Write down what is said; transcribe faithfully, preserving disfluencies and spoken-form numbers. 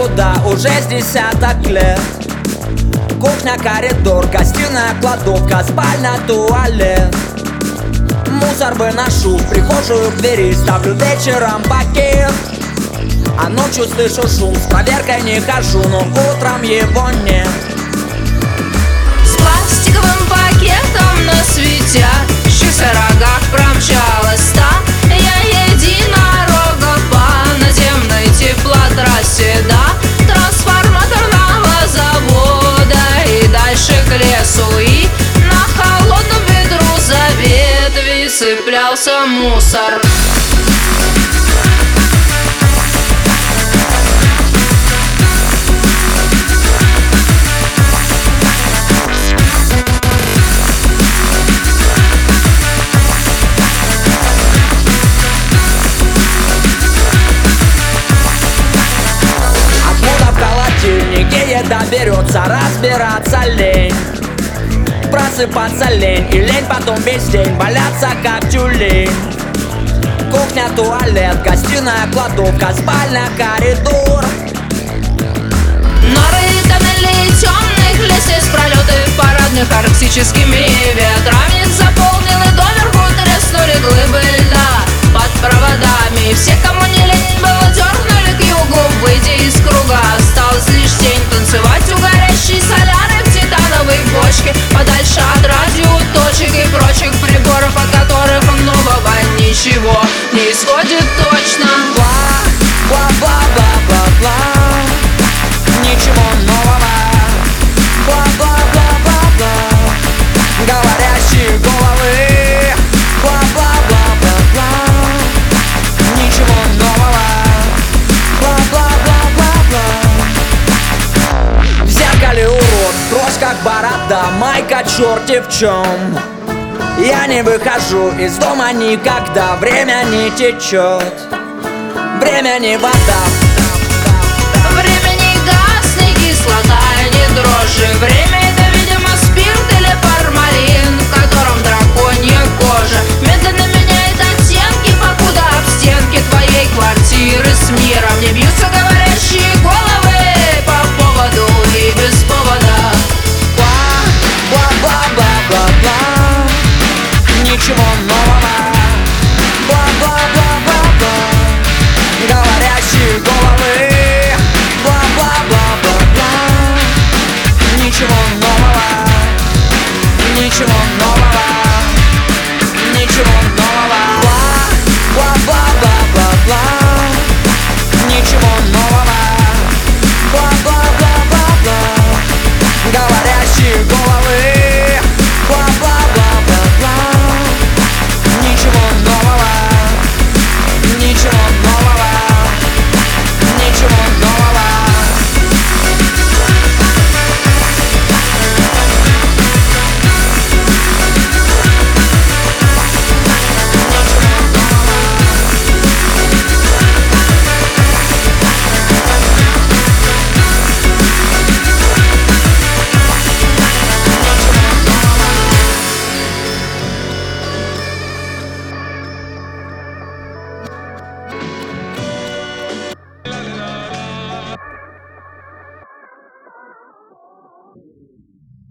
туда уже с десяток лет. Кухня, коридор, гостиная, кладовка, спальня, туалет. Мусор выношу в прихожую к двери, ставлю вечером пакет. А ночью слышу шум, с проверкой не хожу, но утром его нет. С пластиковым пакетом на светящихся рогах промчалась та я единорога по наземной теплотрассе до трансформаторного завода и дальше к лесу. И на холодном ветру за ветви цеплялся мусор. Еда берется, разбираться лень. Просыпаться лень и лень потом весь день валяться как тюлень. Кухня, туалет, гостиная, кладовка, спальня, коридор. Норы, тоннели темных лестниц, пролеты парадных арктическими ветрами заполнены доверху, треснули глыбы льда под проводами. Все, кому не лень было, дернули к югу, выйдя из круга. Осталась лишь тень танцевать у горящей соляры в титановой бочке, подальше от радиоточек и прочих приборов, от которых нового ничего не исходит точно. Бла-бла-бла-бла-бла, ничего нового. Бла-бла-бла-бла-бла, говорящие головы. Бла-бла-бла-бла-бла, ничего нового. Бла-бла-бла-бла-бла. В зеркале урод, брошь как борода, майка черти в чем. Я не выхожу из дома никогда, время не течет, время не вода. Время не газ, не кислота, не дрожжи. Время — это, видимо, спирт или формалин, в котором драконья кожа медленно меняет оттенки, покуда об стенки твоей квартиры с миром не бьются говорящие головы по поводу и без повода. Бла-бла-бла-бла-бла, ничего нового. Бла-бла-бла-бла-бла, говорящие головы. Бла-бла-бла-бла-бла, ничего нового, ничего нового, ничего нового.